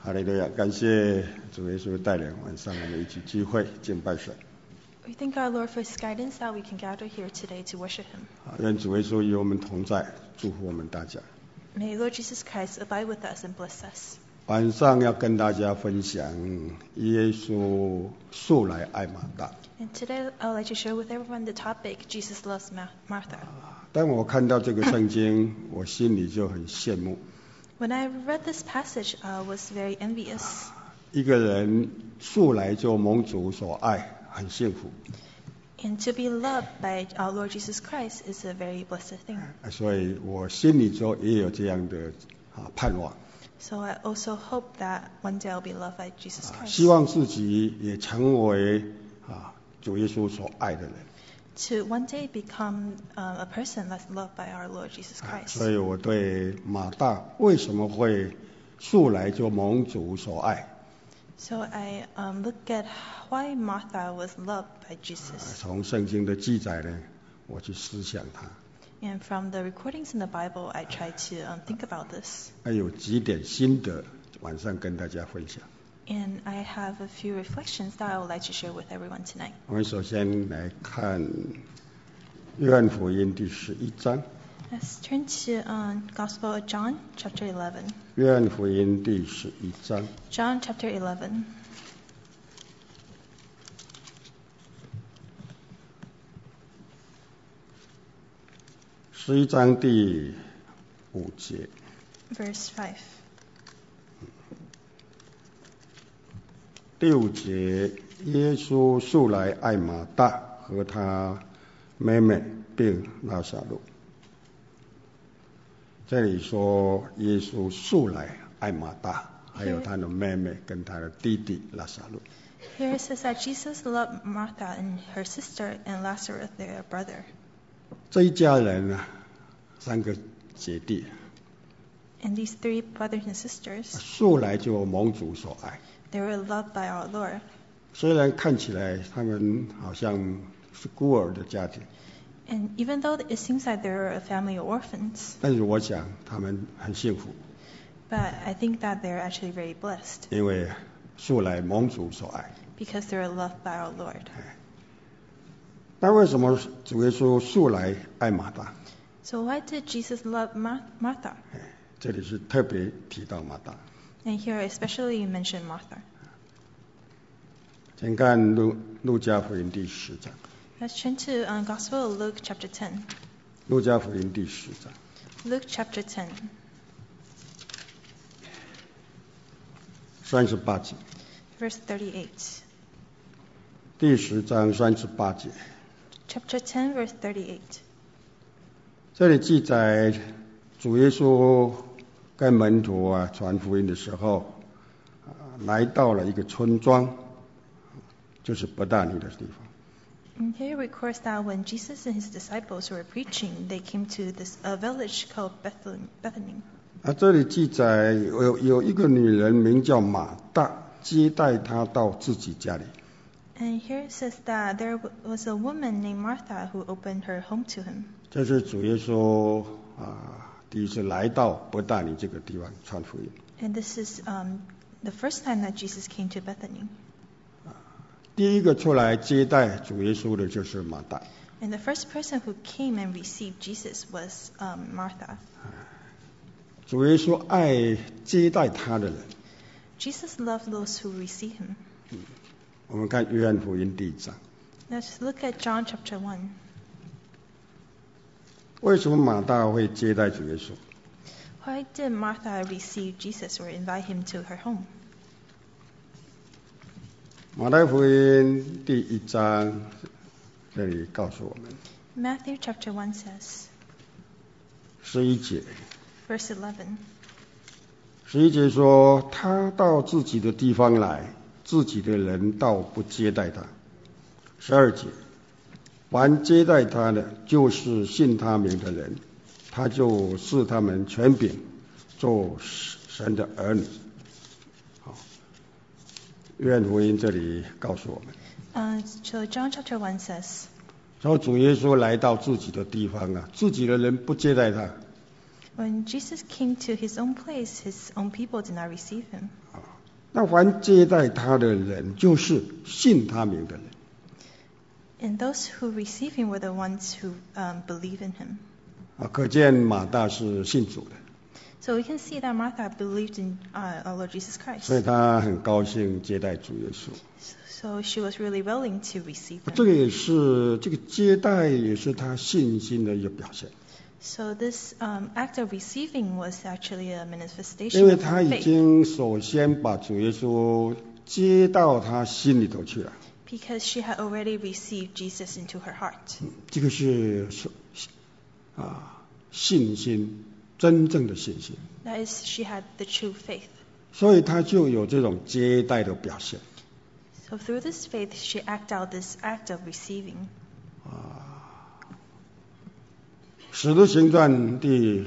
哈利路亚！感谢主耶稣带领，晚上我们一起聚会敬拜神。 We thank our Lord for His guidance that we can gather here today to worship Him. 愿主耶稣与我们同在，祝福我们大家。 May Lord Jesus Christ abide with us and bless us. 晚上要跟大家分享耶稣素来爱马大。 And today I would like to share with everyone the topic Jesus loves Martha. 当我看到这个圣经，我心里就很羡慕。 When I read this passage, I was very envious. 一个人素来就蒙主所爱，很幸福。 And to be loved by our Lord Jesus Christ is a very blessed thing. 所以我心里就也有这样的盼望。 So I also hope that one day I'll be loved by Jesus Christ. 希望自己也成为主耶稣所爱的人。 To one day become a person that's loved by our Lord Jesus Christ. 所以我对马大为什么会素来就蒙主所爱。 So I look at why Martha was loved by Jesus. 从圣经的记载呢，我去思想它。 And from the recordings in the Bible, I try to think about this. 还有几点心得，晚上跟大家分享。 And I have a few reflections that I would like to share with everyone tonight. 我们首先来看约翰福音第11章。 Let's turn to Gospel of John, chapter 11. 约翰福音第11章。 John, chapter 11. 11章第5节。 Verse 5. 第5节，耶稣素来爱马大和他妹妹并拉撒路。这里说耶稣素来爱马大，还有他的妹妹跟他的弟弟拉撒路。 Here it says that Jesus loved Martha and her sister and Lazarus their brother. 这一家人啊，3个姐弟。 And these 3 brothers and sisters, 素来就蒙主所爱。 they were loved by our Lord. 虽然看起来他们好像是孤儿的家庭， And even though it seems like they're a family of orphans, 但是我想他们很幸福， but I think that they're actually very blessed 因为素来蒙主所爱。 because they're loved by our Lord. 那为什么主耶稣素来爱马大？ So why did Jesus love Martha? 这里是特别提到马大。 And here especially you mention Martha. 请看路加福音第10章。 Let's turn to Gospel of Luke chapter 10. 路加福音第10章。 Luke chapter 10, 38节。 verse 38. 第10章38节。 Chapter 10, verse 38. 这里记载主耶稣跟门徒传福音的时候，来到了一个村庄，就是伯大尼的地方。 And here it records that when Jesus and his disciples were preaching, they came to this village called Bethany. 这里记载有一个女人名叫马大，接待他到自己家里。 And here it says that there was a woman named Martha who opened her home to him. 这是主耶稣第一次来到伯大尼这个地方传福音。 And this is the first time that Jesus came to Bethany. 第一个出来接待主耶稣的就是马大。 And the first person who came and received Jesus was Martha. 主耶稣爱接待他的人。 Jesus loved those who receive him. 我们看约翰福音第1章。 Let's look at John chapter 1. 为什么马大会接待主耶稣？ Why did Martha receive Jesus or invite him to her home? 马太福音第1章这里告诉我们 Matthew chapter 1 says, 11节。 verse 11. 11节说，他到自己的地方来，自己的人倒不接待他。12节，凡接待他的，就是信他名的人，他就赐他们权柄，做神的儿女。约翰福音这里告诉我们， So John chapter 1 says, 说主耶稣来到自己的地方自己的人不接待他。 when Jesus came to his own place, his own people did not receive him. 那凡接待他的人，就是信他名的人。 And those who receive him were the ones who believe in him. 可见马大是信主的， So we can see that Martha believed in our Lord Jesus Christ. 所以他很高兴接待主耶稣。 So she was really willing to receive 这 him. 个也是这个接待也是他信心的一个表现， So this act of receiving was actually a 因 manifestation 为 of 他 her 已 faith. 经首先把主耶稣接到他心里头去了。 Because she had already received Jesus into her heart. 这个是信心，真正的信心， That is, she had the true faith. 所以他就有这种接待的表现。 So through this faith, she acted out this act of receiving. 使徒行传第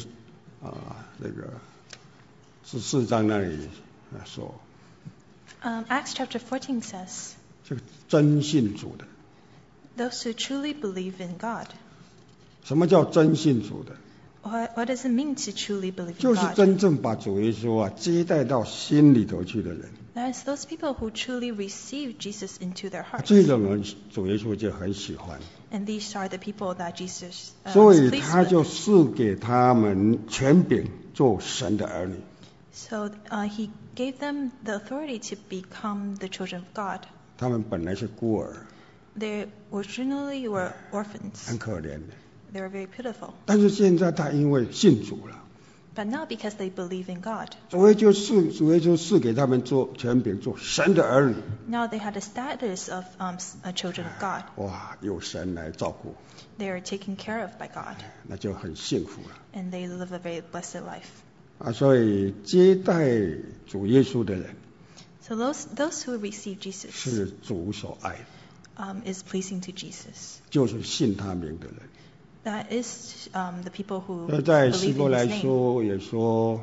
14章那里说， Acts chapter 14 says, 这个真信主的。 those who truly believe in God. 什么叫真信主的？ What does it mean to truly believe 就 in 是 God? 真正把主耶稣接待到心里头去的人。 That is those people who truly receive Jesus into their hearts. 这种人主耶稣就很喜欢， And these are the people that Jesus 所 is 以 pleased 他就 with. 赐给他们权柄做神的儿女。 So he gave them the authority to become the children of God. 他们本来是孤儿， They originally were 很 orphans. 可怜的， They were very pitiful. 但是现在他因为信主了， But now because they believe in God, 主耶稣赐给他们做权柄做神的儿女。 now they had the status of children of God. 哇，有神来照顾， They are taken care of by God, 那就很幸福了。 and they live a very blessed life. 所以接待主耶稣的人 So those who receive Jesus 是主所爱的， is pleasing to Jesus. 就是信他名的人。 That is the people who 在希 believe 伯 in 来 His name. 书也说，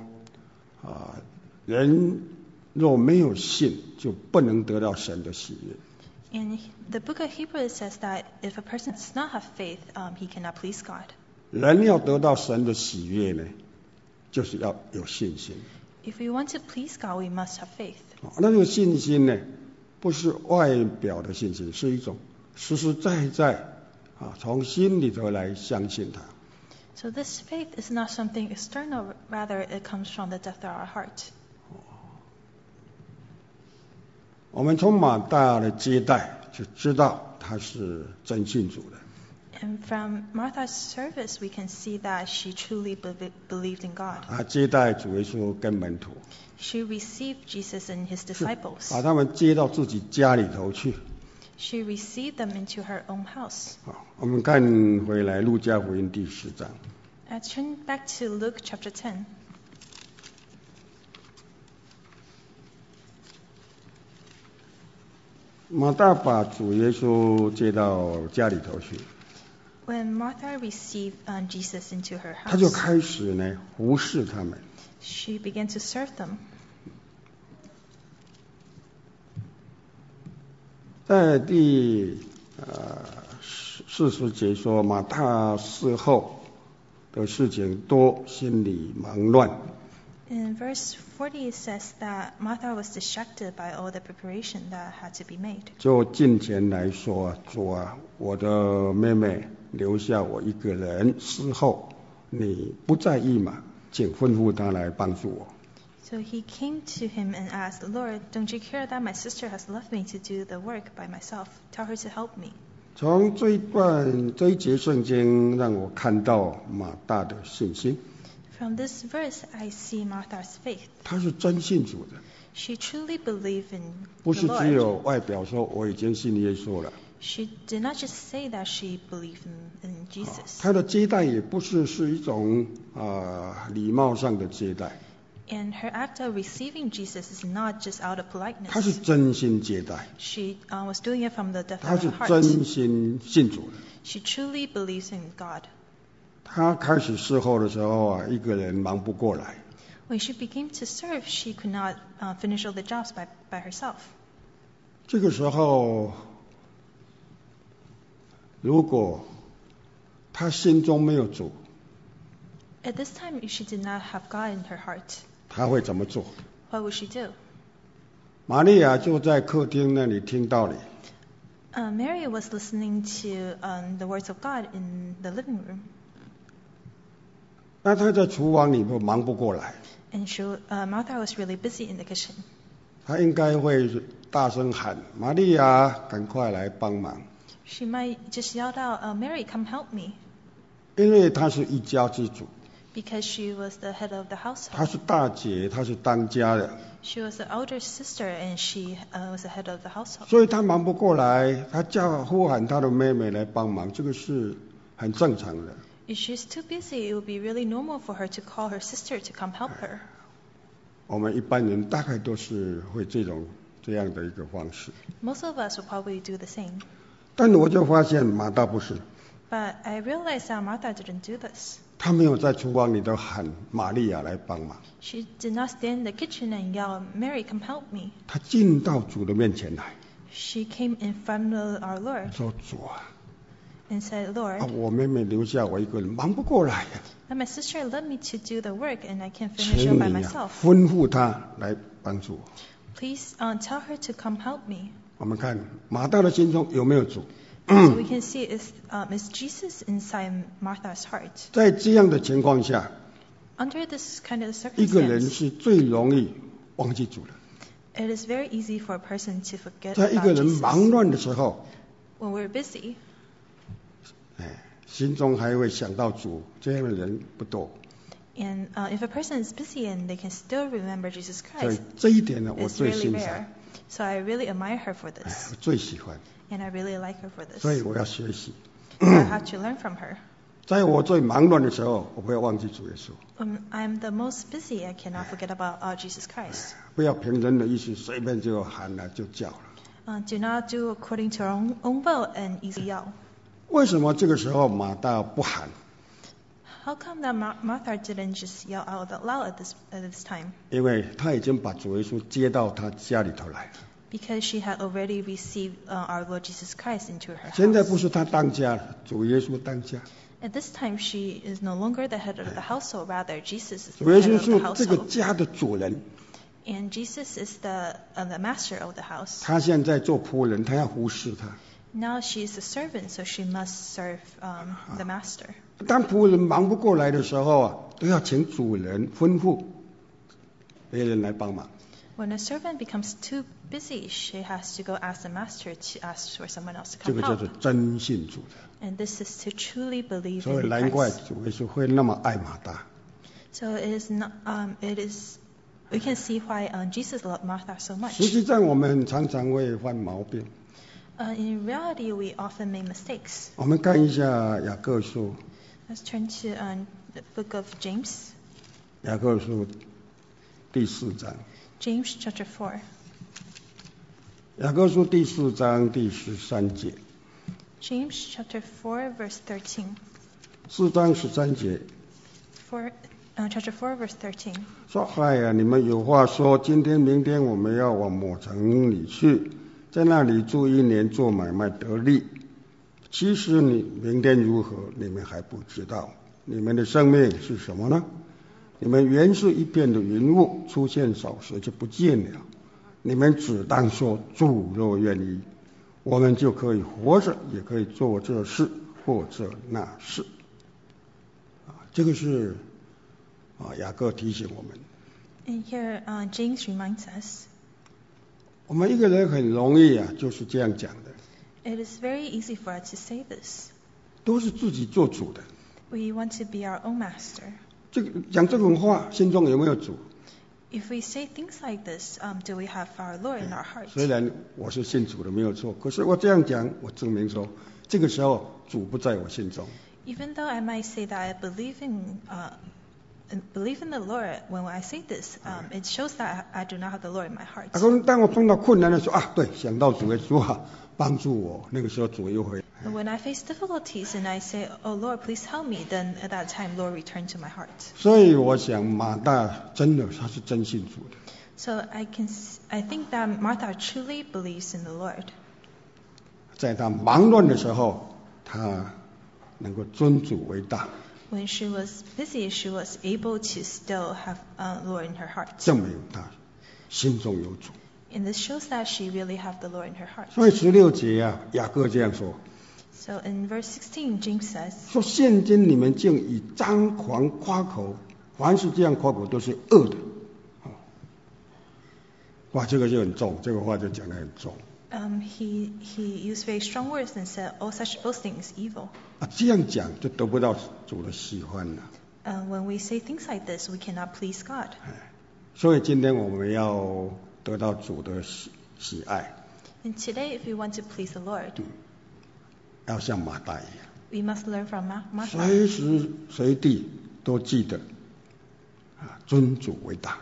人若没有信，就不能得到神的喜悦。 In the book of Hebrews says that if a person does not have faith, he cannot please God. 人要得到神的喜悦呢，就是要有信心。 If we want to please God, we must have faith. 那这个信心呢，不是外表的信心，是一种实实在在从心里头来相信他。 So this faith is not something external, rather it comes from the depth of our heart. 我们从马大的接待就知道他是真信主的。 And from Martha's service, we can see that she truly believed in God. 他接待主耶稣跟门徒， She received Jesus and his 是 disciples. 把他们接到自己家里头去。 She received them into her own house. 我们看回来路加福音第10章， Let's turn back to Luke chapter 10. 马大把主耶稣接到家里头去， When Martha received Jesus into her 他就 house, 开始呢服侍他们。 she began to serve them. 在第40节说，马大事后的事情多，心里忙乱。 In verse 40, it says that Martha was distracted by all the preparation that had to be made. 就近前来说，主啊，我的妹妹留下我一个人，事后你不在意吗？请吩咐她来帮助我。 So he came to him and asked, Lord, don't you care that my sister has left me to do the work by myself? Tell her to help me. 从这一节圣经让我看到马大的信心， From this verse, I see Martha's faith. 他是真信主的， She truly believed in 不 the 是只有 Lord. 外表说我已经信耶稣了。 She did not just say that she believed in Jesus. 他的接待也不是一种礼貌上的接待， And her act of receiving Jesus is not just out of 他是 politeness. 真心接待， She was doing it from the depth 他 of 是 her 真 heart. 心信主的。 She truly believes in God. 他开始侍候的时候一个人忙不过来， When she began to serve, she could not finish all the jobs by herself. 这个时候，如果他心中没有主， At this time, if she did not have God in her heart, 他会怎么做？ what would she do? 玛利亚就在客厅那里听道理。 Mary was listening to the words of God in the living room. 那她在厨房里面忙不过来。 And Martha was really busy in the kitchen. 她应该会大声喊：“玛利亚，赶快来帮忙！” She might just yell out, "Mary, come help me." 因为她是一家之主。 Because she was the head of the household. 她是大姐，她是当家的。 She was the elder sister, and she was the head of the household. 所以她忙不过来，她呼喊她的妹妹来帮忙，这个是很正常的。 If she's too busy, it would be really normal for her to call her sister to come help her. 我们一般人大概都是会这样的一个方式。 Most of us will probably do the same. 但我就发现马大不是。 But I realized that Martha didn't do this. 她没有在厨房里头喊玛利亚来帮忙。 She did not stand in the kitchen and yell, "Mary, come help me." 她进到主的面前来。 She came in front of our Lord. 说主啊。 And said, "Lord, 我妹妹留下我一个人，忙不过来。 And my sister led me to do the work, and I can't finish it by myself. 吩咐她来帮助我。 Please tell her to come help me." 我们看马大的心中有没有主？ So we can see is Jesus inside Martha's heart. 在这样的情况下， Under this kind of 一个人 circumstance, 是最容易忘记主的。 it is very easy for a person to forget 在一 about 个人 Jesus. 忙乱的时候， When we're busy, 心中还会想到主，这样的人不多。 and if a person is busy and they can still remember Jesus 所以 Christ, 这一点呢，我 it's 最 really 欣 rare. 赏， So I really admire her for this, 我最喜欢， and I really like her for this. 所以我要学习。 So I have to learn from her. 在我最忙乱的时候，我不要忘记主耶稣， I'm the most busy. I cannot forget about Jesus Christ. 不要凭人的意思随便就喊了就叫了。 Do not do according to our own will and easy yell. 为什么这个时候马大不喊？ How come that Martha didn't just yell out loud at this time? 因为他已经把主耶稣接到他家里头来了。 Because she had already received our Lord Jesus Christ into her 现在 house. 不是他当家了，主耶稣当家。 At this time, she is no longer the head of the household. Rather, Jesus is the 主耶 head 稣 of the 是这个 household. 家的主人， And Jesus is the master of the house. 他现在做仆人，他要服侍他。 Now she is a servant, so she must serve the master. 当仆人忙不过来的时候啊，都要请主人吩咐别人来帮忙。 When a servant becomes too busy, she has to go ask the master to ask for someone else to 这 come 个叫做 help. 真信主的， And this is to truly believe 所以 in 难怪 Christ. 主耶稣会那么爱马大。 So it is not. We can see why Jesus loved Martha so 实 much. 际上我们常常会犯毛病。 In reality, we often make mistakes. 我们看一下雅各书， Let's turn to the book of James. 雅各书第4章。 James chapter 4. 雅各书第4章第13节。 James chapter 4 verse 13. 4章13节 Chapter 4 verse 13. 说：“哎呀，你们有话说，今天、明天我们要往某城里去，在那里住1年，做买卖得利。其实你明天如何，你们还不知道。你们的生命是什么呢？你们原是一片的云雾，出现少时就不见了。你们只当说，主若愿意，我们就可以活着，也可以做这事或者那事。”这个是雅各提醒我们。 And here James reminds us, 我们一个人很容易就是这样讲的， it is very easy for us to say this. 都是自己做主的。 We want to be our own master. 讲这种话，心中有没有主？ If we say things like this, do we have our Lord in our heart? 虽然我是信主的没有错，可是我这样讲，我证明说，这个时候主不在我心中。 Even though I might say that I believe in the Lord, when I say this, it shows that I do not have the Lord in my heart. 当我碰到困难的时候对，想到主耶稣帮助我，那个时候主又会。 When I face difficulties and I say, "Oh Lord, please help me," then at that time, Lord, return to my heart. 所以我想马大真的他是真信主的。 So I think that Martha truly believes in the Lord. 在他忙乱的时候，他能够尊主为大。 When she was busy, she was able to still have Lord in her heart. 证明他心中有主。 And this shows that she really have the Lord in her heart. 所以16节啊，雅各这样说， So in verse 16, James says, 说现今你们竟以张狂夸口，凡是这样夸口都是恶的。哇，这个就很重，这个话就讲得很重。 he used very strong words and said, all such boasting is evil. 啊，这样讲就得不到主的喜欢了。 When we say things like this, we cannot please God. 所以今天我们要得到主的喜爱， And today, if we want to please the Lord, 要像马大一样， we must learn from Martha. 随时随地都记得尊主为大。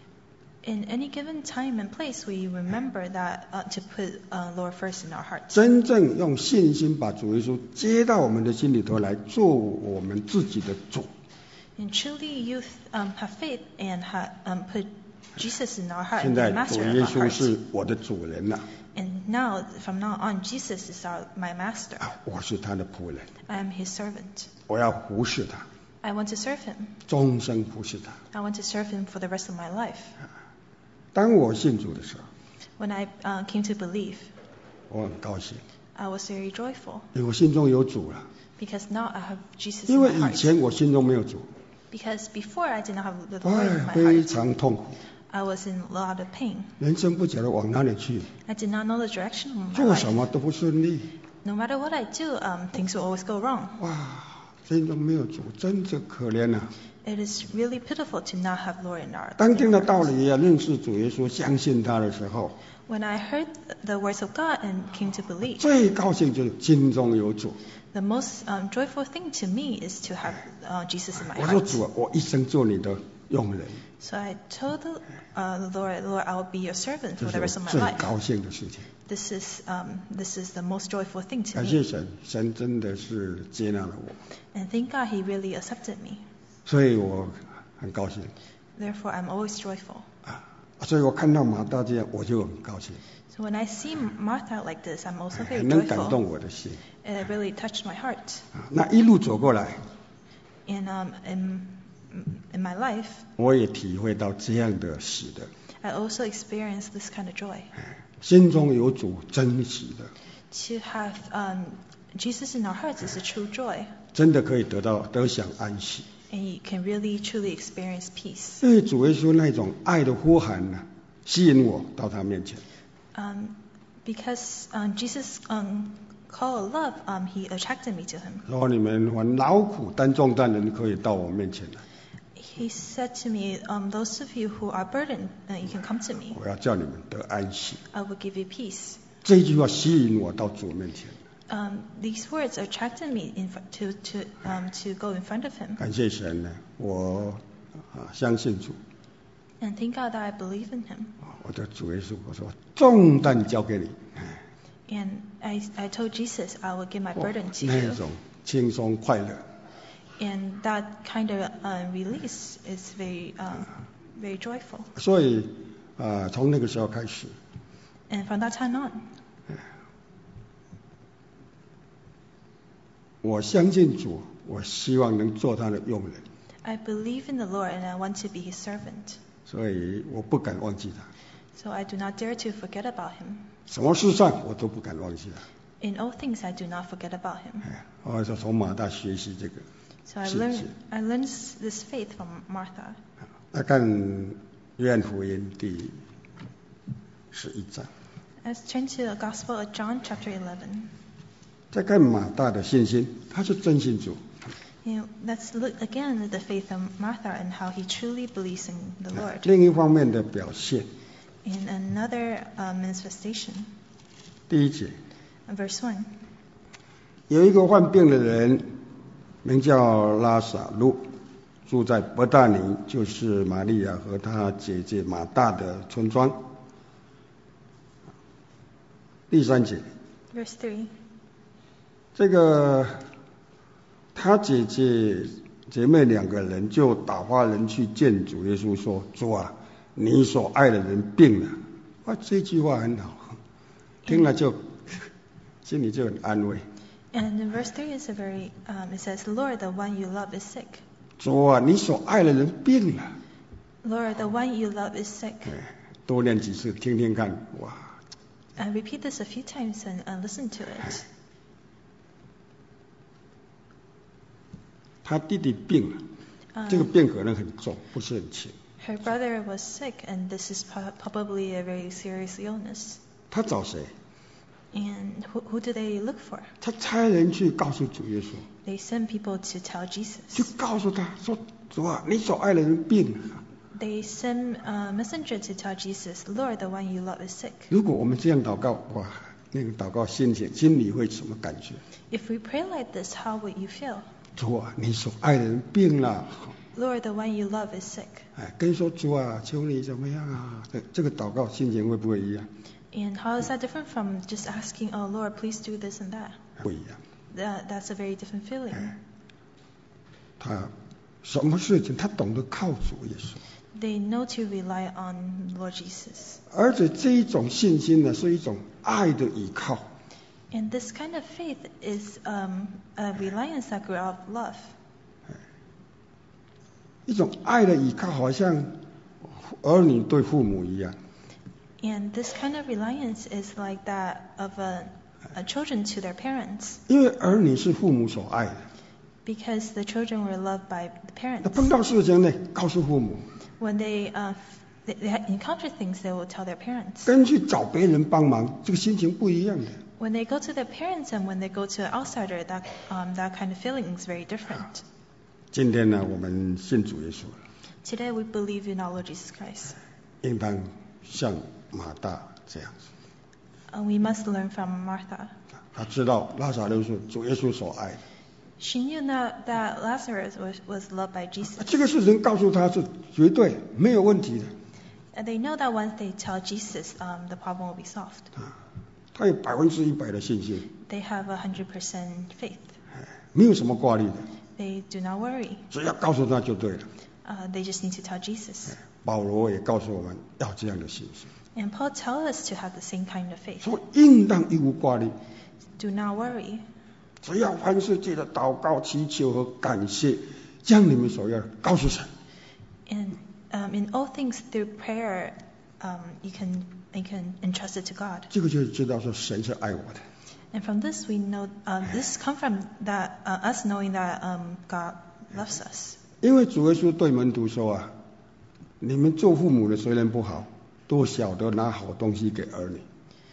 In any given time and place, we remember that to put Lord first in our hearts. 真正用信心把主耶稣接到我们的心里头来，做我们自己的主。 And truly, you have faith and put Jesus in our heart 现 and be 在 the 主 master 耶 of our 稣 hearts. 是我的主人了， And now, from now on, Jesus is my master. 我是他的仆人， I am his servant. 我要服侍他， I want to serve him. 终生服侍他。 I want to serve him for the rest of my life. 当我信主的时候， When I came to believe, 我很高兴， I was very joyful 因为我心中有主了。 because now I have Jesus 因 in 为 my 以 heart. 前我心中没有主， Because before I did not have the Lord in my 非 heart. 常痛苦， I was in a lot of pain. 人生不晓得往哪里去， I did not know the direction of my 做什 life. 么都不顺利。 No matter what I do, things will always go wrong. 哇，心中没有主，真是可怜啊！ It is really pitiful to not have Lord in our 当听到 hearts. 道理啊，认识主耶稣，相信他的时候， When I heard the words of God and came to believe, 最高兴就是心中有主。 the most joyful thing to me is to have Jesus in my 我说 heart. 主啊，我一生做你的用人， So I told the Lord, I will be your servant 这 for 是 the 我 rest of my 最 life. 高兴的事情。 This is the most joyful thing to 感谢 me. 神，神真的是接纳了我， And thank God He really accepted me. 所以我很高兴 Therefore, I'm always joyful. 啊。所以我看到马大这样，我就很高兴， So when I see Martha like this, I'm also very 很能感动 joyful. 我的心 And it really touched my heart. 啊。那一路走过来， And in my life, 我也体会到这样的喜的， I also experienced this kind of joy. 心中有主，真喜的， To have Jesus in our hearts is a true joy. 真的可以得享安息。 And you can really, truly experience peace. 因为主耶稣那种爱的呼喊呢，吸引我到他面前。 Because Jesus' call of love, He attracted me to Him. 说你们凡劳苦担重担的人，可以到我面前来， He said to me, those of you who are burdened, you can come to me. 我要叫你们得安息。 I will give you peace. 这句话吸引我到主面前。 These words attracted me to go in front of Him. 感谢神呢，我相信主， And thank God that I believe in Him. 我的主耶稣，我说重担交给你， And I told Jesus I will give my burden to 那 you. 种轻松快乐。 And that kind of release is very joyful. 所以从那个时候开始， And from that time on, 我相信主，我希望能做他的用人， I believe in the Lord and I want to be His servant. 所以我不敢忘记他， So I do not dare to forget about Him. 什么事上我都不敢忘记他。 In all things, I do not forget about Him. 我就从马大学习这个。 So I 是 learned this faith from Martha. 来看约翰福音第11章， Let's turn to the Gospel of John, chapter 11. 再看马大的信心，他是真信主。 Let's look again at the faith of Martha and how he truly believes in the Lord. 另一方面的表现， In another manifestation, 第1节， verse 1. 有一个患病的人，名叫拉撒路，住在伯大尼，就是玛利亚和她姐姐马大的村庄。第3节， Verse 3. 这个他姐妹2个人就打发人去见主耶稣说：“主啊，你所爱的人病了。”哇，这句话很好，听了就心里就很安慰。 And in verse 3 is it says, Lord, the one you love is sick. 主啊，你所爱的人病了。 Lord, the one you love is sick. 多念几次，听听看，哇！ I repeat this a few times and listen to it. 他弟弟病了，这个病可能很重，不是很轻。 Her brother was sick, and this is probably a very serious illness. 他找谁？ And who do they look for? 他差人去告诉主耶稣， They send people to tell 就 Jesus. 告诉他说：“主啊，你所爱的人病了。” They send a messenger to tell Jesus, Lord, the one you love is sick. 如果我们这样祷告，哇，那个祷告心里会什么感觉？ If we pray like this, how would you feel? 主啊，你所爱的人病了。 Lord, the one you love is sick. 哎，跟说主啊，求你怎么样啊？这个祷告心情会不会一样？ And how is that different from just asking, oh Lord, please do this and that? 不一样。 That's a very different feeling. 他什么事情他懂得靠主耶稣， They know to rely on Lord Jesus. 而且这一种信心呢，是一种爱的依靠。 And this kind of faith is a reliance that grew out of love. 一种爱的依靠，好像儿女对父母一样。 And this kind of reliance is like that of a children to their parents. 因为儿女是父母所爱的， Because the children were loved by the 那 parents. 碰到事情呢，告诉父母， When they encounter things, they will tell their parents. 跟去找别人帮忙，这个心情不一样的。 When they go to their parents and when they go to an outsider, that kind of feeling is very different. 今天呢，我们信主耶稣了， Today we believe in our Lord Jesus Christ. 应当像马大这样子。 We must learn from Martha. 他知道拉撒路是主耶稣所爱的， She knew that Lazarus was loved by Jesus. 这个事情告诉他是绝对没有问题的。 And they know that once they tell Jesus, the problem will be solved. 他有100%的信心， They have 100% faith. 没有什么挂虑的， They do not worry. 只要告诉他就对了。 They just need to tell Jesus. 保罗也告诉我们要这样的信心， And Paul tells us to have the same kind of faith. 说应当一无挂虑， Do not worry. 只要凡事借着祷告、祈求和感谢，将你们所要的告诉神。 And in all things through prayer, you can entrust it to God. 这个就是知道说神是爱我的。 And from this we know this comes from that us knowing that God loves us. 因为主耶稣对门徒说啊，你们做父母的虽然不好，都晓得拿好东西给儿女。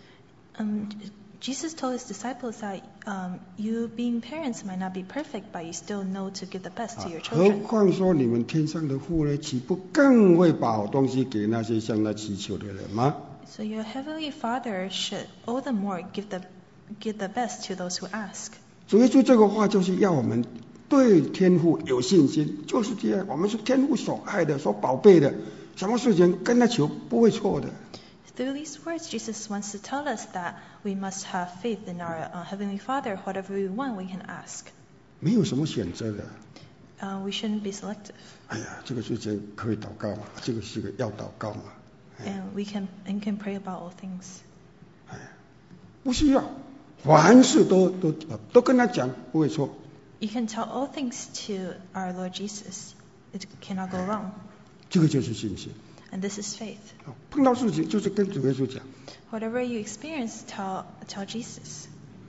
Jesus told his disciples that you being parents might not be perfect, but you still know to give the best to your 何 children. 况说你们天上的父呢，岂不更会把好东西给那些向他祈求的人吗？ So your heavenly Father should all the more give the best to those who ask. 主耶稣这个话就是要我们对天父有信心，就是这样。我们是天父所爱的、所宝贝的，什么事情跟他求不会错的。 Through these words, Jesus wants to tell us that we must have faith in our heavenly Father. Whatever we want, we can ask. 没有什么选择的。 We shouldn't be selective. 哎呀，这个事情可以祷告嘛？这个是个要祷告嘛？ And we can pray about all things. 哎呀，不需要，凡事都跟他讲，不会错。 You can tell all things to our Lord Jesus. It cannot go wrong. 这个就是信心。 And this is faith. 碰到事情就是跟主耶稣讲。 Whatever you experience, tell Jesus.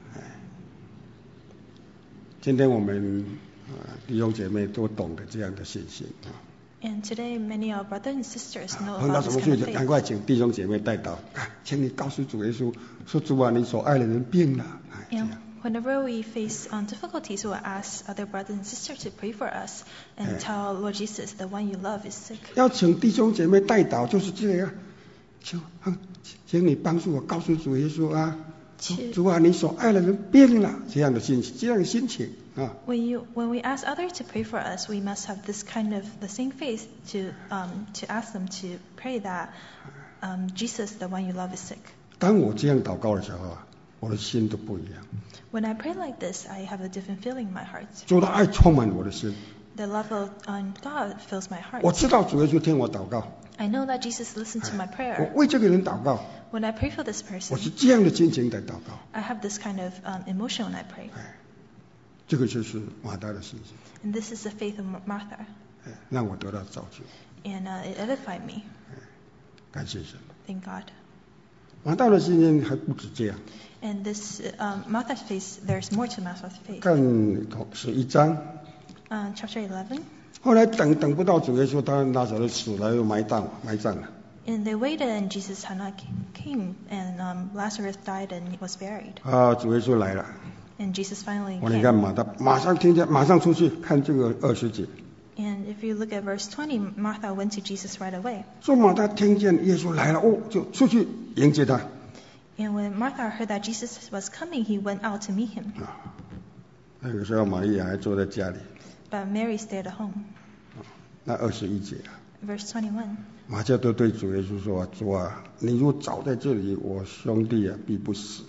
今天我们弟兄姐妹都懂得这样的信心啊。 And today, many of our brothers and sisters know 碰到 about 什 this 么 kind 事 of 情，赶 faith. 快请弟兄姐妹带祷，请你告诉主耶稣，说主啊，你所爱的人病了。这 And 样 whenever we face difficulties, we'll ask other brothers and sisters to pray for us and tell Lord Jesus, the one you love is sick. 要请弟兄姐妹带祷，就是这样。请你帮助我，告诉主耶稣啊，主啊，你所爱的人病了，这样的心情啊。 When we ask others to pray for us, we must have this kind of the same faith to ask them to pray that Jesus, the one you love, is sick. 当我这样祷告的时候啊，我的心都不一样。 When I pray like this, I have a different feeling in my heart. 主的爱充满我的心。 The love of God fills my 我 heart. 知道主耶稣听我祷告， I know that Jesus listened to my 我 prayer. 为这个人祷告， When I pray for this 我 person, 是这样的心情在祷告。 I have this kind of emotion when I pray. 这个就是马大的信心， And this is the faith of Martha. 让我得到造就。 And it edified me. 感谢神。 thank God. 马大的信心还不止这样。 And this Martha's faith, there's more to Martha's faith. 看11章。 Chapter 11. 后来等不到主耶稣，他拉撒勒死了又埋葬了。 And they waited, and Jesus had not came, and Lazarus died and was buried. 主耶稣来了。 And Jesus finally 你看 came. 马大马上听见，马上出去看这个20节。 And if you look at verse 20, Martha went to Jesus right away. 说马大听见耶稣来了，就出去迎接他。 And when Martha heard that Jesus was coming, he went out to meet him. 那个时候玛利亚还坐在家里。 But Mary stayed at home. 那21节 Verse 21. 马加都对主耶稣说：“主啊，你若早在这里，我兄弟必不死。”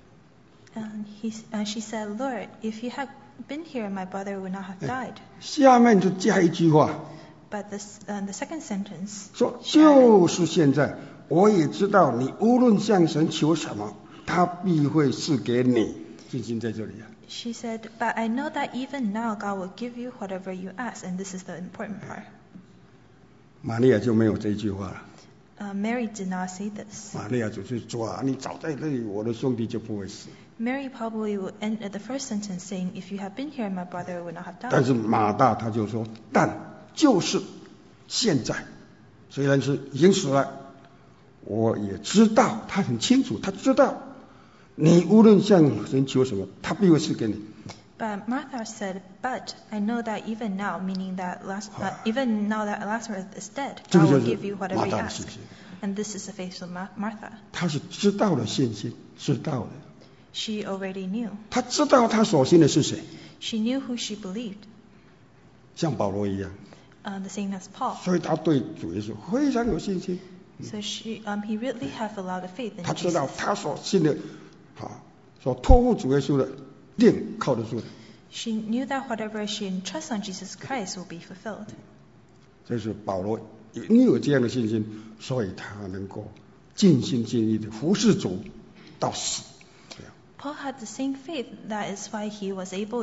And she said, Lord, if you had been here, my brother would not have died. 下面就加一句话。 But the second sentence. 说就是现在，我也知道你无论向神求什么，他必会赐给你。信心在这里啊。 She said, but I know that even now God will give you whatever you ask, and this is the important part. 玛利亚就没有这句话了。 Mary did not say this. 玛利亚只是说啊，你早在这里，我的兄弟就不会死。 Mary probably would end at the first sentence saying, if you had been here, my brother would not have died. 但是马大他就说，但就是现在，虽然是已经死了，我也知道，他很清楚，他知道你无论向神求什么，他必会赐给你。 But Martha said, but I know that even now, meaning that even now that Lazarus is dead, God will give you whatever you ask. And this is the faith of Martha. 他是知道的信心，知道的。 She already knew. 他知道他所信的是谁。 She knew who she believed. 像保罗一样。 The same as Paul. 所以他对主耶稣非常有信心。 So he really have a lot of faith in Jesus. 他知道他所信的，所托付主耶稣的，定靠得住的。 She knew that whatever she entrusts on Jesus Christ will be fulfilled. 这是保罗因有这样的信心，所以他能够尽心尽力的服侍主到死。 Paul had the same faith. That is why he was able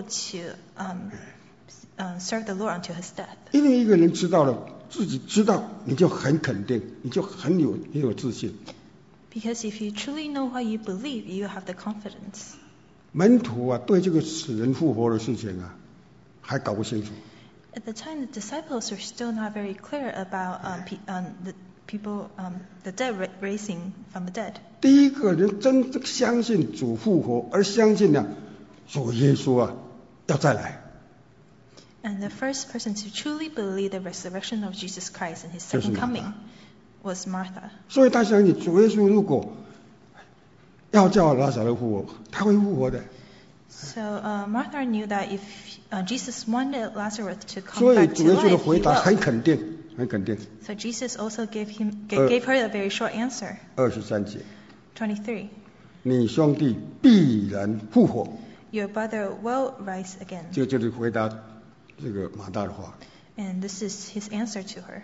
to serve the Lord until his death. 因为一个人知道了，自己知道，你就很肯定，你就很有自信。 Because if you truly know what you believe, you have the confidence. 门徒对这个死人复活的事情还搞不清楚。 At the time, the disciples were still not very clear about the people, the dead raising from the dead. 第一个人真正相信主复活，而相信主耶稣要再来。 And the first person to truly believe the resurrection of Jesus Christ and his second coming was Martha. 所以他相信主耶稣如果要叫拉撒勒复活，他会复活的。 So Martha knew that if Jesus wanted Lazarus to come 所以 back 主 to 耶稣的 life, 回 he 答 will. 很肯定，很肯定。 So Jesus also gave her a very short answer. 23节， 23. 你兄弟必然复活。 Your brother will rise again. 这就是回答这个马大的话。 And this is his answer to her.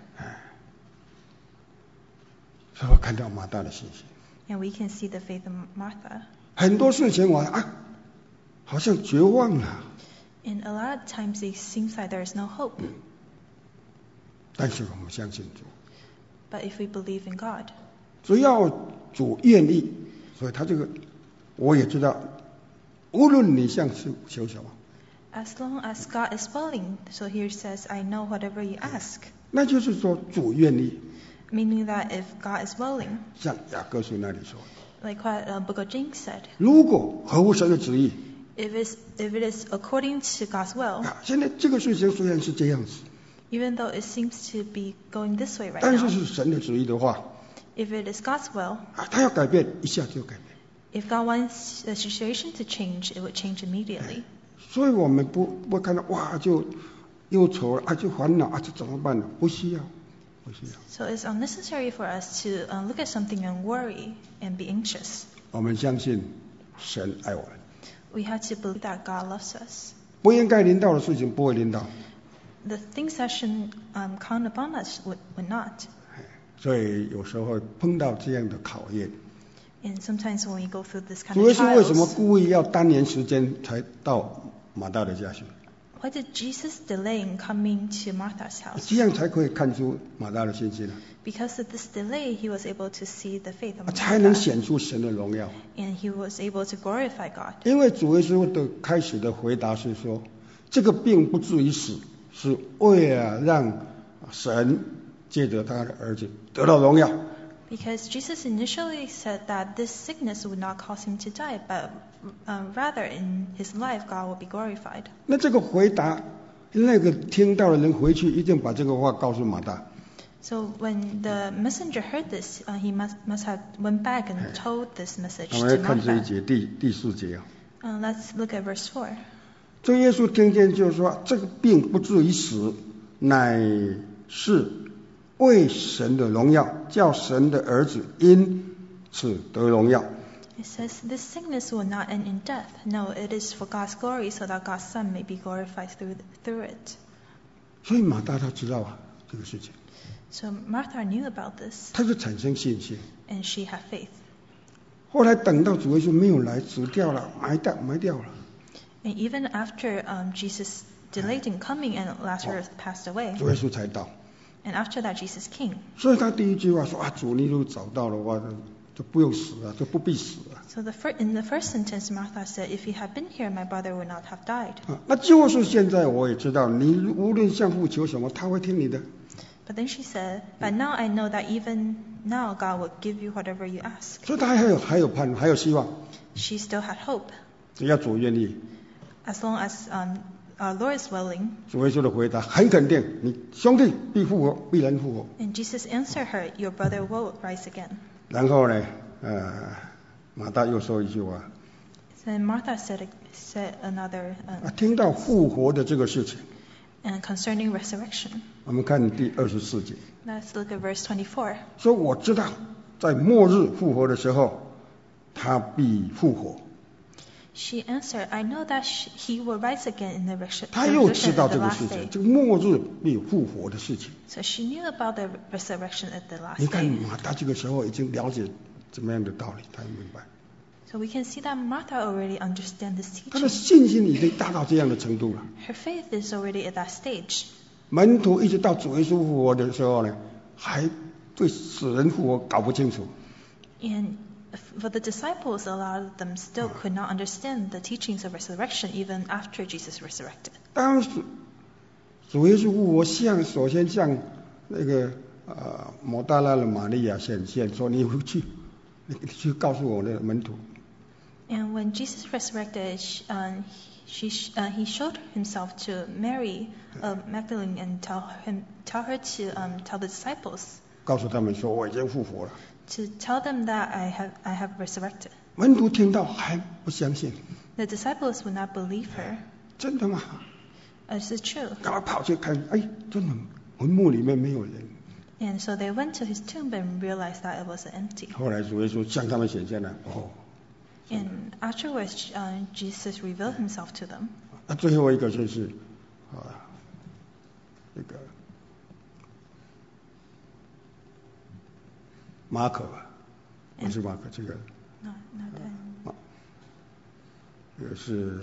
所以我看到马大的信心。 And we can see the faith of Martha. 很多事情好像绝望了。 And a lot of times it seems like there is no hope. 但是我们相信主。 But if we believe in God. 只要主愿意，所以他这个我也知道，无论你向求什么。 As long as God is willing, so here it says, I know whatever you ask. 那就是说主愿意。 Meaning that if God is willing, 像雅各书那里说 like what Book of James said, 如果合乎神的旨意， if it is according to God's will, 现在这个事情虽然是这样子， even though it seems to be going this way right 但是 now, 是神的旨意的话， if it is God's will, 他要改变，一下就改变。 if God wants the situation to change, it would change immediately. 所以我们不看到就忧愁了就烦恼这怎么办呢？不需要。 So it's unnecessary for us to look at something and worry and be anxious. 我们相信神爱我们。 We have to believe that God loves us. 不应该临到的事情不会临到。 The things that should count upon us would not. 所以有时候会碰到这样的考验。 And sometimes when we go through this kind 主耶 of 稣为什么 trials, 故意要单延时间才到马大的家去？ Why did Jesus delay in coming to Martha's house? 这样才可以看出马大的信心啊， Because of this delay, he was able to see the faith of 才能 Martha, 显出神的荣耀。 and he was able to glorify God. 因为主耶稣的开始的回答是说，这个病不至于死，是为了让神借着他的儿子得到荣耀。 Because Jesus initially said that this sickness would not cause him to die, but rather in his life God will be glorified. 那这个回答，那个听到的人回去一定把这个话告诉马大。 So when the messenger heard this, he must have went back and told this message 我们来 to 看这一 Martha. 节第4节啊。 Let's look at verse 4. 这耶稣听见就是说，这个病不至于死，乃是为神的荣耀，叫神的儿子因此得荣耀。 It says, this sickness will not end in death. No, it is for God's glory, so that God's Son may be glorified through it. 所以马大他知道啊这个事情， So Martha knew about this, 他就产生信心。 and she had faith. 后来等到主耶稣没有来，死掉了，埋掉了。 And even after Jesus delayed in coming and Lazarus passed away, 主耶稣才到。 and after that Jesus came. 所以他第一句话说啊，主你如果找到的话，就不用死啊，就不必死啊。 So in the first sentence, Martha said, if he had been here, my brother would not have died. 那就是现在我也知道，你无论向父求什么，他会听你的。 But then she said, but now I know that even now God will give you whatever you ask. 所以他还有盼望，还有希望， She still had hope, 只要主愿意。 as long as our Lord is willing. 主耶稣的回答很肯定，你兄弟必复活，必然复活。 And Jesus answered her, your brother will rise again. 然后呢，马大又说一句话， Then Martha said another 听到复活的这个事情， concerning resurrection. 我们看第24节， Let's look at verse 24. 说我知道在末日复活的时候，他必复活。 She answered, I know that he will rise again in the 他又知 resurrection 道 at 这 the 个 last 事情， day. 这个末日必有复活的事情。 So she knew about the resurrection at the 你 last 看 day. 马大这个时候已经了解怎么样的道理，他明白， So we can see that Martha already understands this 他的 teaching. 信心已经大到这样的程度了。 Her faith is already at that stage. 门徒一直到主耶稣复活的时候呢，还对死人复活搞不清楚。 And for the disciples, a lot of them still could not understand the teachings of resurrection even after Jesus resurrected. 当时主耶稣复活首先向那个抹大拉的玛利亚显现，说你去告诉我的门徒。 And when Jesus resurrected, he showed himself to Mary Magdalene and tell her to tell the disciples, 告诉他们说我已经复活了。 to tell them that I have resurrected. 门徒听到还不相信， The disciples would not believe her. 真的吗？ Is it true? 赶快跑去看，哎，真的坟墓里面没有人。 And so they went to his tomb and realized that it was empty. 后来主耶稣向他们显现了，哦， And afterwards, Jesus revealed himself to them. 那最后一个就是那个马可吧，不是马可，这个 Not that. 这个是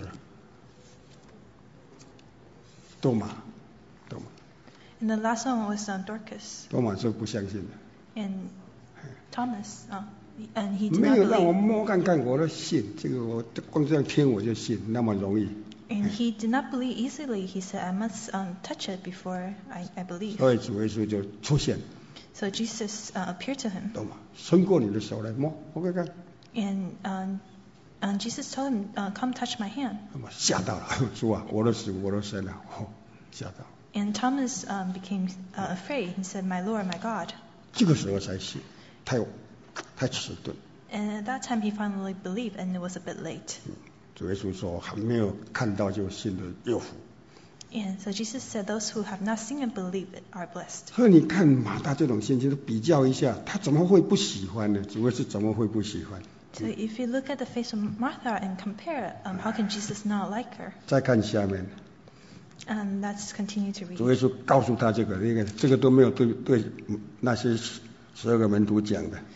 多马。 And the last one was Dorcas 多马是不相信的， and Thomas. And he did 没 not 有让我 believe. 摸看看我都信，这个我光这样听我就信，那么容易。 And he did not believe easily. He said, I must touch it before I believe. 所以主耶稣就出现， So Jesus appeared to him. 多马伸过你的手来摸看看， And Jesus told him, come touch my hand. 那么吓到了，主啊，我的死我都生了，吓到。 And Thomas became afraid. He said, my Lord, my God. 这个时候才信，太迟钝。 And at that time he finally believed, and it was a bit late. 主耶稣说，还没有看到就信的有福。 And so Jesus said, those who have not seen and believed are blessed. 所以你看马大这种信心，比较一下，他怎么会不喜欢呢？主耶稣怎么会不喜欢？ So if you look at the face of Martha and compare, how can Jesus not like her? 再看下面， And let's continue to 主耶 read. 稣告诉他这个都没有对那些12个门徒讲的。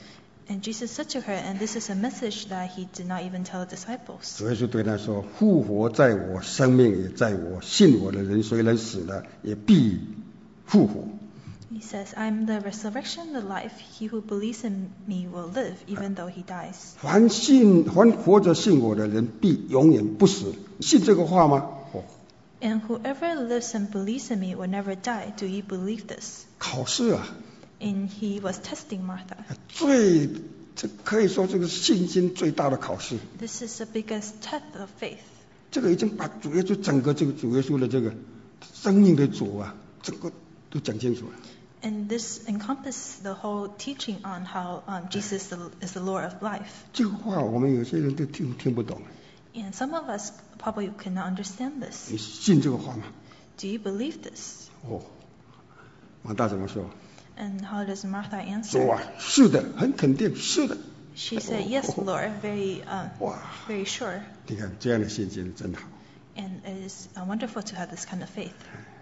And Jesus said to her, and this is a message that he did not even tell the disciples. 主耶稣对他说：复活在我，生命也在我，信我的人虽然死了，也必复活。 He says, I'm the resurrection, the life. He who believes in me will live, even though he dies. 凡活着信我的人，必永远不死。信这个话吗？ And whoever lives and believes in me will never die. Do you believe this? 考试啊！ And he was testing Martha. 这可以说这个信心最大的考试。 This is the biggest test of faith. 这个已经把主耶稣整个这个主耶稣的这个生命的主啊，整个都讲清楚了。 And this encompasses the whole teaching on how Jesus is the Lord of life. 这个话我们有些人都听不懂。 And some of us probably cannot understand this. 你信这个话吗？ Do you believe this? 哦，马大怎么说？ And how does Martha 主 answer? 啊，是的，很肯定，是的。 She said, yes, Lord, very, 哇， very sure. 你看这样的信心真好。 And it is wonderful to have this kind of faith.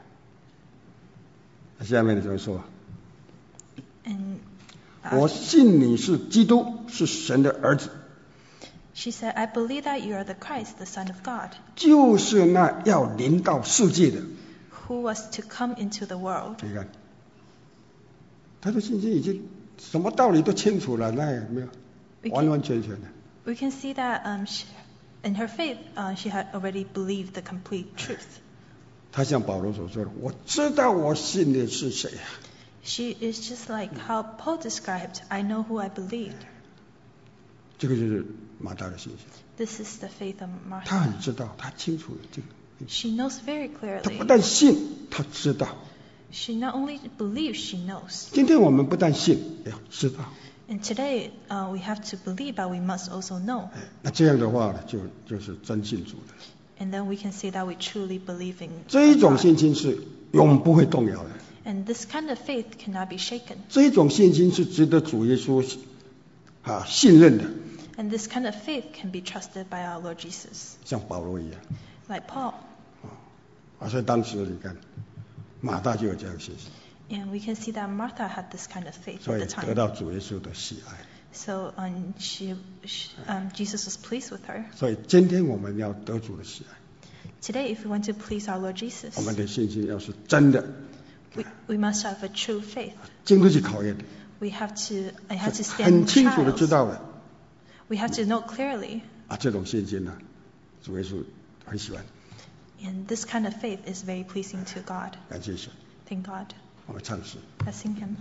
下面怎么说？ And 我信你是基督，是神的儿子， she said, I believe that you are the Christ, the Son of God, 就是那要临到世界的。 who was to come into the world. 你看，他的信心已经什么道理都清楚了，那也没有 完完全全的。 We can see that in her faith, she had already believed the complete truth. 他像保罗所说的：“我知道我信的是谁啊。” She is just like how Paul described, I know who I believed. 这个就是马大的信心。 This is the faith of 他 Martha. 很知道，他清楚的这个。 She knows very 他不 clearly. 但信，他知道。 She not only believes, she knows. 今天我们不但信，也要知道。 And today, we have to believe, but we must also know. 那这样的话呢，就是真信主的。 And then we can say that we truly believe in 这一种 God. 信心是永不会动摇的。 And this kind of faith cannot be shaken. 这一种信心是值得主耶稣信任的， And this kind of faith can be trusted by our Lord Jesus. 像保罗一样。 Like Paul. 所以当时你看，马大就有这样的信心， And we can see that Martha had this kind of faith 所 at 以 the 得 time. 到主耶稣的喜爱。 So Jesus was pleased with her. 所以今天我们要得主的喜爱， Today, if we want to please our Lord Jesus, 我们的信心要是真的， we must have a true faith. 经得起考验的， I have to 很 stand 清楚的知 trials. 道的 We have to know clearly. 这种信心呢，主耶稣很喜欢。 And this kind of faith is very pleasing to God. 感谢神， Thank God. 我们唱诗 Let's sing him.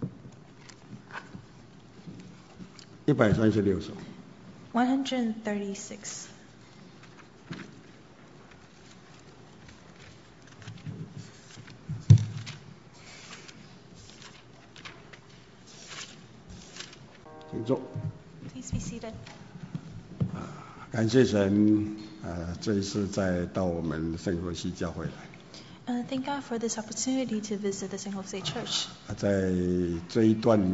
136首。 136. 请坐。 Please be seated. 感谢神，这一次再到我们圣何西教会来。 Thank God for this opportunity to visit the San Jose Church. 在这一段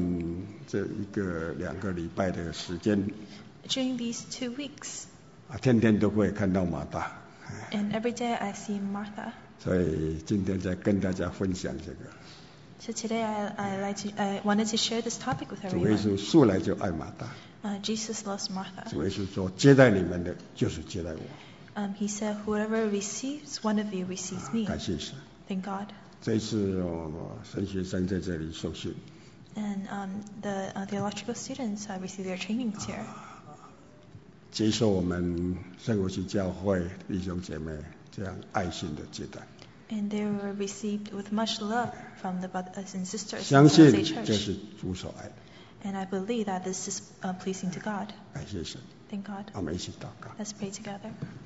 2个礼拜的时间， During these 2 weeks, 天天都会看到马大， and every day I see Martha. 所以今天再跟大家分享这个。 So today I wanted to share this topic with 主耶 everyone. 稣素来就爱马大， Jesus loves Martha. 主耶稣说接待你们的就是接待我。 He said, whoever receives one of you receives me. 感谢神。 Thank God. 这一次神学生在这里受训， And the theological students receive their trainings here. 接受我们圣何西教会弟兄姐妹这样爱心的接待， And they were received with much love from the brothers and sisters 相 in 信 San Jose 这 Church. 是主所爱的。 And I believe that this is pleasing to God. 感谢神， Thank God. 我们一起祷告。 Let's pray together.